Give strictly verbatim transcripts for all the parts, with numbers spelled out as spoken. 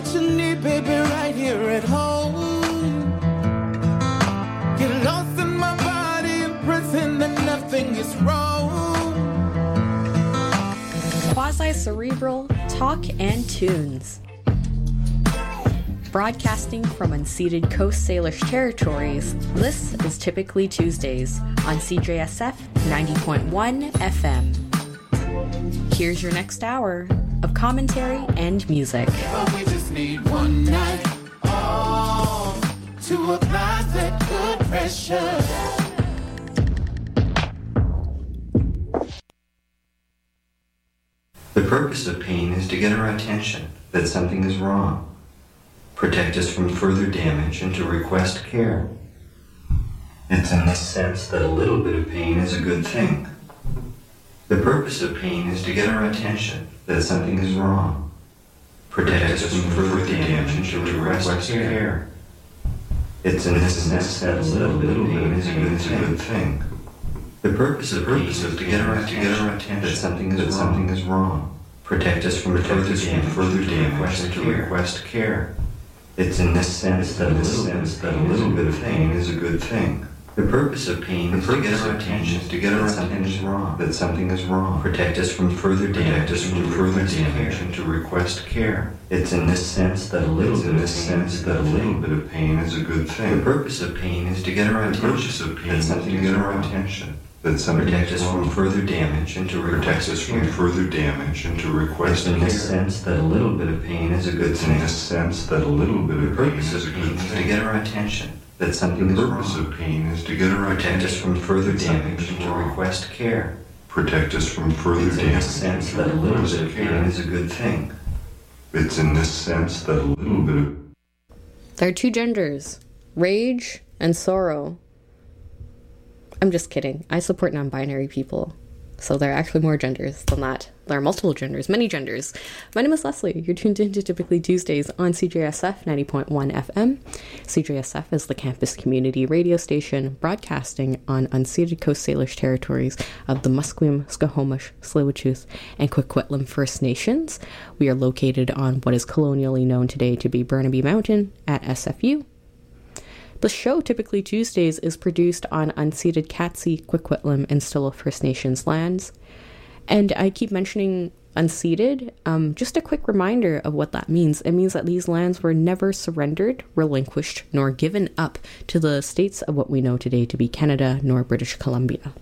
what you need, baby, right here at home. Get lost in my body and pretend that nothing is wrong. Quasi-cerebral talk and tunes. Broadcasting from unceded Coast Salish territories, this is Typically Tuesdays on C J S F ninety point one F M. Here's your next hour of commentary and music. But we just need one night off to apply that good pressure. The purpose of pain is to get our attention that something is wrong, protect us from further damage, and to request care. It's in this sense that a little bit of pain is a good thing. The purpose of pain is to get our attention that something is wrong, protect us from further damage, and to request care. It's in this sense that a little bit of pain is a good thing. The purpose of purpose is to get our attention that something is something is wrong, protect us from further damage, further damage, and to request care. It's in this sense that a little sense that a little bit of pain is a good thing. The purpose of pain is to get our attention to get our something is wrong, that something is wrong, protect us from further damage, us from further damage, and to request care. It's in this sense that a little in this sense that a little bit of pain is a good thing. The purpose of pain is to get our attention, that something is get our attention. That something protect us from further damage and to protect us from further damage and to request in this sense that a little bit of pain is a good thing. In this sense that a little bit of pain is a good thing. To get our attention that something is wrong. The purpose of pain is to get our protect us from further damage and to request care. Protect us from further damage. In this sense that a little bit of pain is a good thing. It's in this sense that a little bit of... There are two genders, rage and sorrow. I'm just kidding. I support non-binary people. So there are actually more genders than that. There are multiple genders, many genders. My name is Leslie. You're tuned into Typically Tuesdays on C J S F ninety point one F M. C J S F is the campus community radio station broadcasting on unceded Coast Salish territories of the Musqueam, Squamish, Tsleil-Waututh, and Coquitlam First Nations. We are located on what is colonially known today to be Burnaby Mountain at S F U. The show, Typically Tuesdays, is produced on unceded Katzie, Coquitlam, and Stilla First Nations lands. And I keep mentioning unceded. Um, just a quick reminder of what that means. It means that these lands were never surrendered, relinquished, nor given up to the states of what we know today to be Canada nor British Columbia.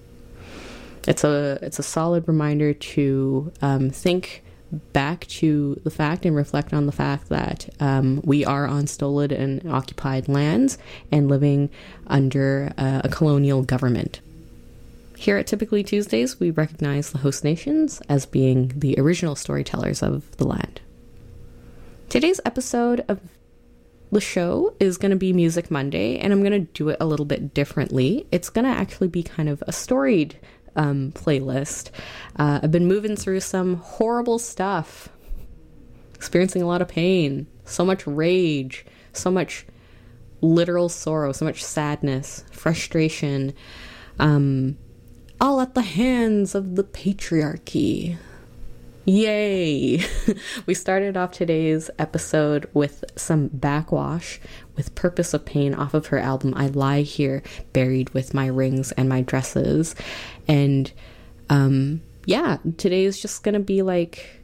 It's a it's a solid reminder to um, think back to the fact and reflect on the fact that um, we are on stolen and occupied lands and living under uh, a colonial government. Here at Typically Tuesdays, we recognize the host nations as being the original storytellers of the land. Today's episode of the show is going to be Music Monday, and I'm going to do it a little bit differently. It's going to actually be kind of a storied Um, playlist. Uh, I've been moving through some horrible stuff, experiencing a lot of pain, so much rage, so much literal sorrow, so much sadness, frustration, um, all at the hands of the patriarchy. Yay! We started off today's episode with some Backwash with Purpose of Pain off of her album I Lie Here, Buried with My Rings and My Dresses. And um, yeah, today is just gonna be like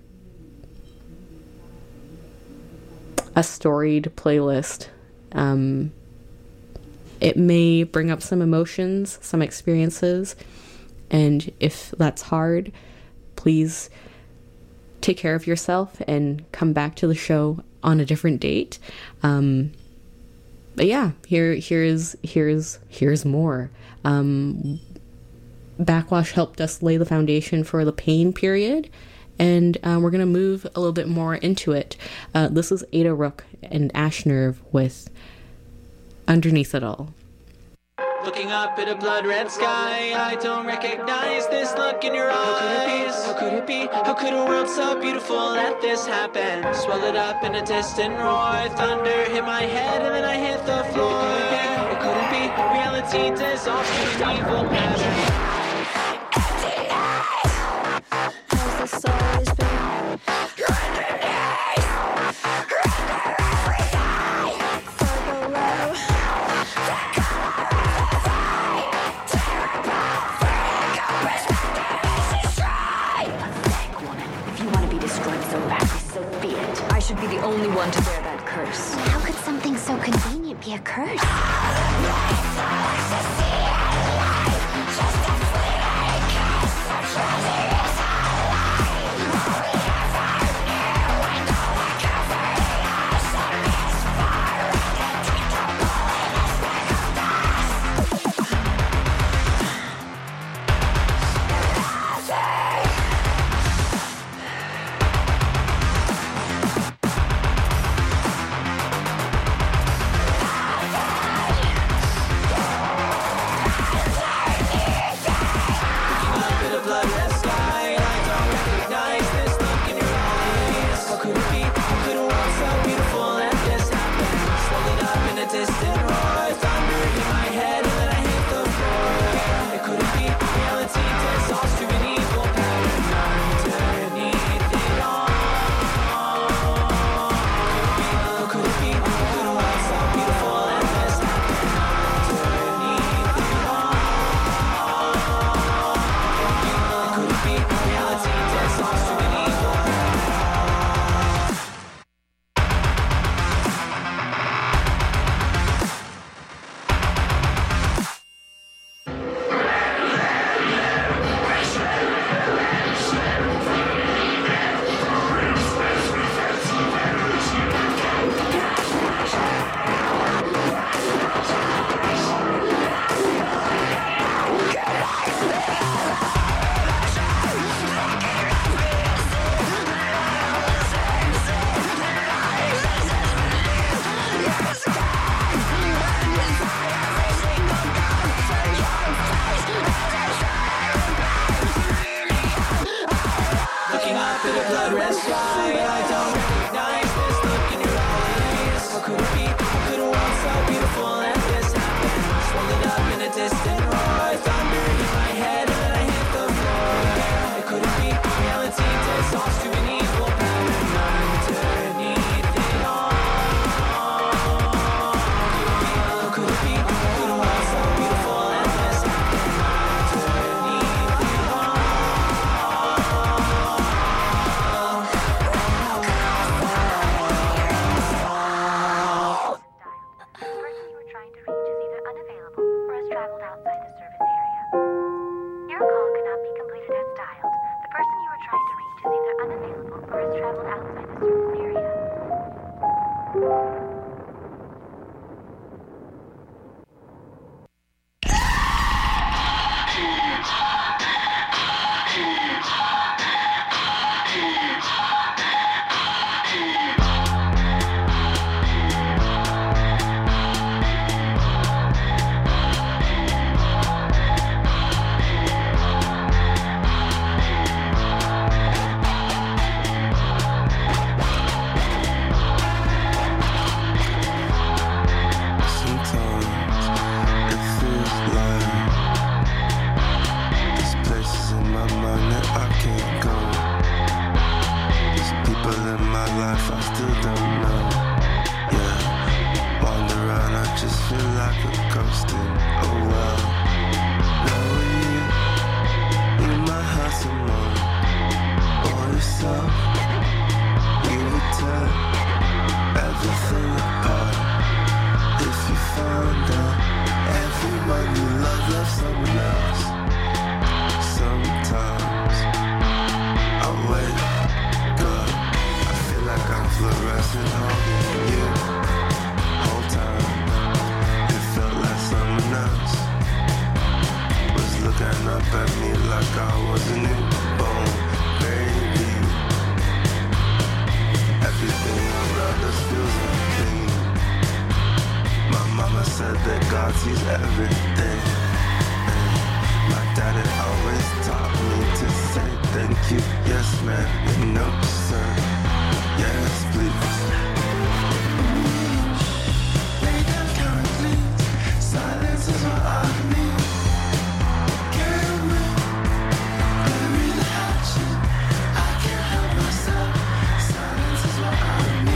a storied playlist. Um, it may bring up some emotions, some experiences, and if that's hard, please take care of yourself and come back to the show on a different date. Um, but yeah, here, here's, here's, here's more. Um, Backwash helped us lay the foundation for the pain period, and uh, we're going to move a little bit more into it. Uh, this is Ada Rook and Ash Nerve with Underneath It All. Looking up at a blood red sky, I don't recognize this look in your eyes. How could it be? How could it be? How could a world so beautiful let this happen? Swallowed up in a distant roar, thunder hit my head and then I hit the floor. It couldn't be. Reality dissolves to an evil pattern. Has this always been? convenient. I should be the only one to bear that curse. How could something so convenient be a curse?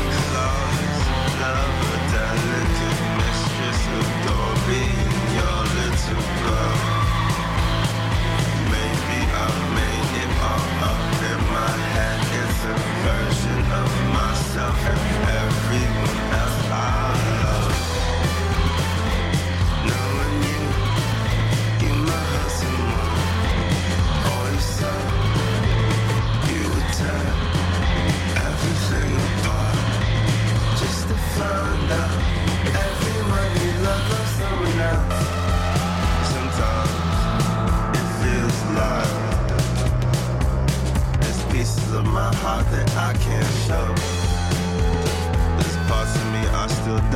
Love, a delicate mistress, adore being your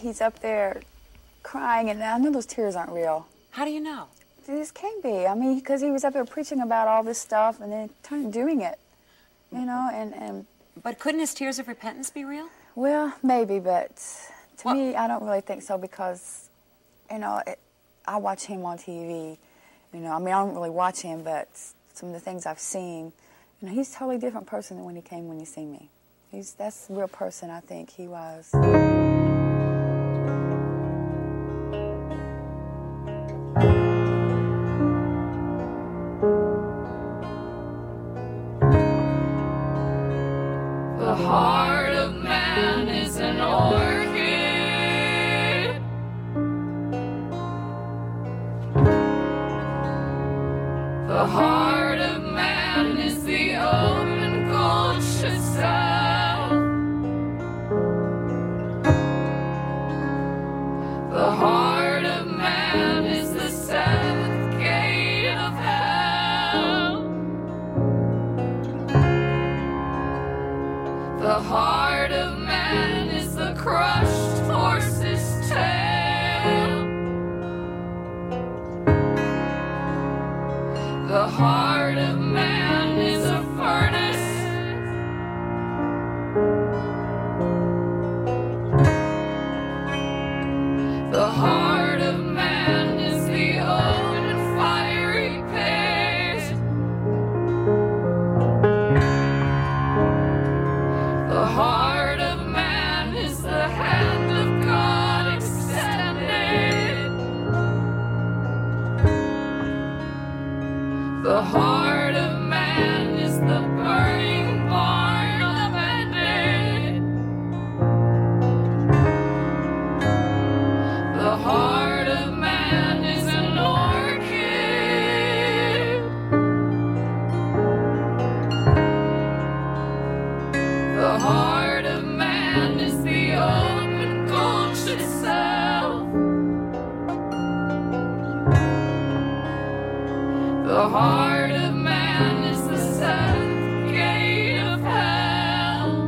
he's up there crying, and I know those tears aren't real. How do you know? They just can't be. I mean, because he was up there preaching about all this stuff and then turn, doing it, you know, and, and... But couldn't his tears of repentance be real? Well, maybe, but to Well- me, I don't really think so because, you know, it, I watch him on T V, you know, I mean, I don't really watch him, but some of the things I've seen, you know, he's a totally different person than when he came when he seen me. He's, that's the real person I think he was. The heart of man is an orchid. The heart of man is the open gulch itself. The heart of man is the seventh gate of hell. The heart of man is the crushed horse's tail. The heart of man is a furnace. The heart of man is the open fiery pit. The heart of man is the hand of God extended. The heart of man is the burning barn upended. The heart of man is an orchid. The heart of man is the open gulch itself. The heart of man is the seventh gate of hell.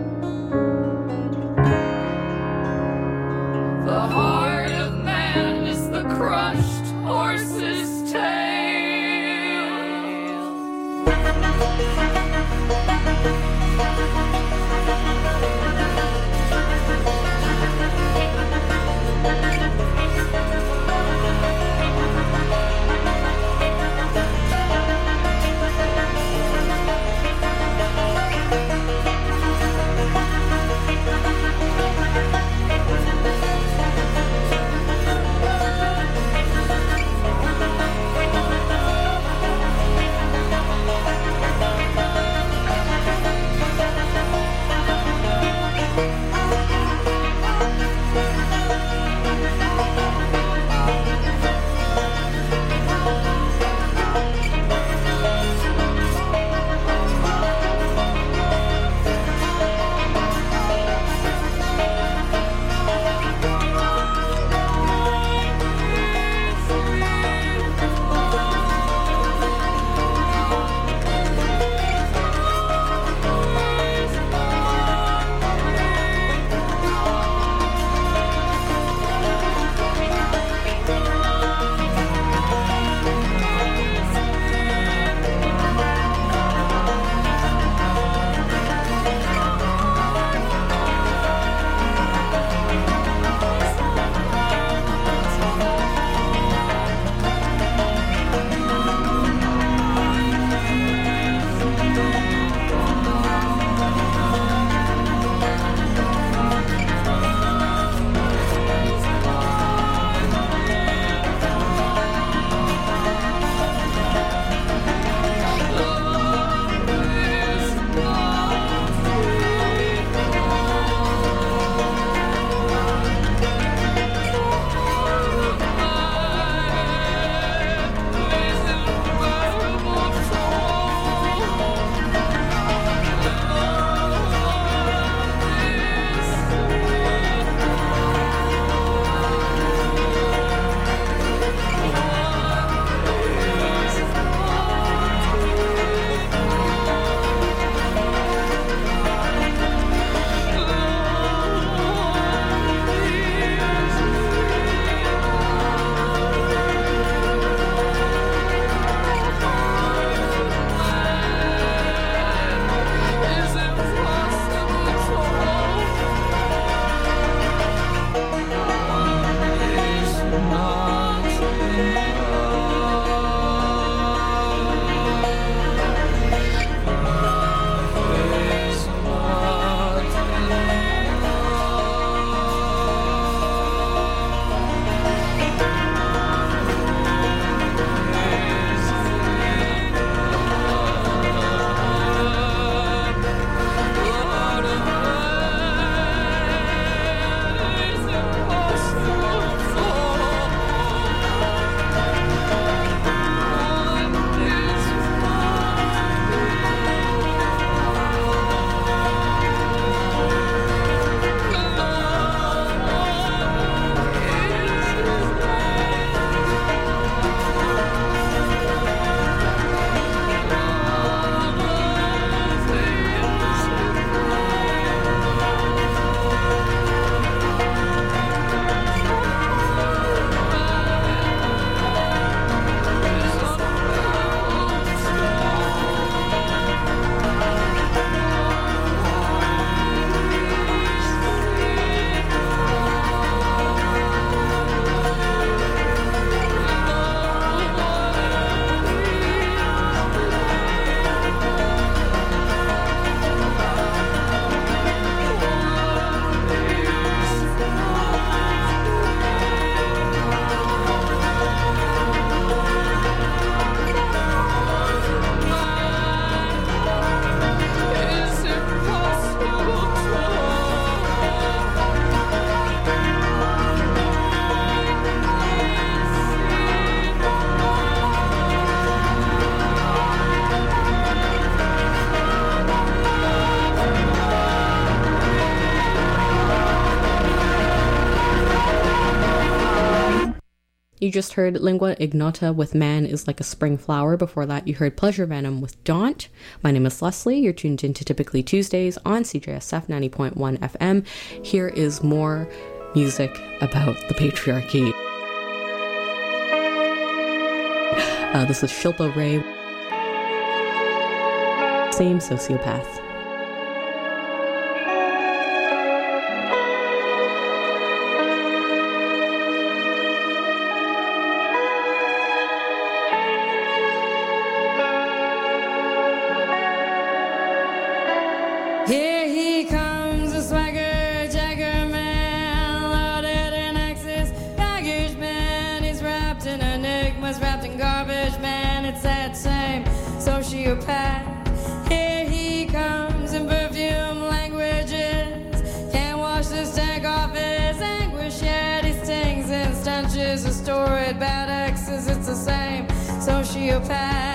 The heart of man is the crushed horse's tail. You just heard Lingua Ignota with Man is Like a Spring Flower. Before that, you heard Pleasure Venom with Daunt. My name is Leslie. You're tuned into Typically Tuesdays on C J S F ninety point one F M. Here is more music about the patriarchy. Uh, this is Shilpa Ray. Same Sociopath. Here he comes, a swagger, jagger man, loaded in excess, baggage man. He's wrapped in enigmas, wrapped in garbage man. It's that same sociopath. Here he comes in perfume languages. Can't wash this tank off his anguish yet. He stings and stenches, a storied bad exes. It's the same sociopath.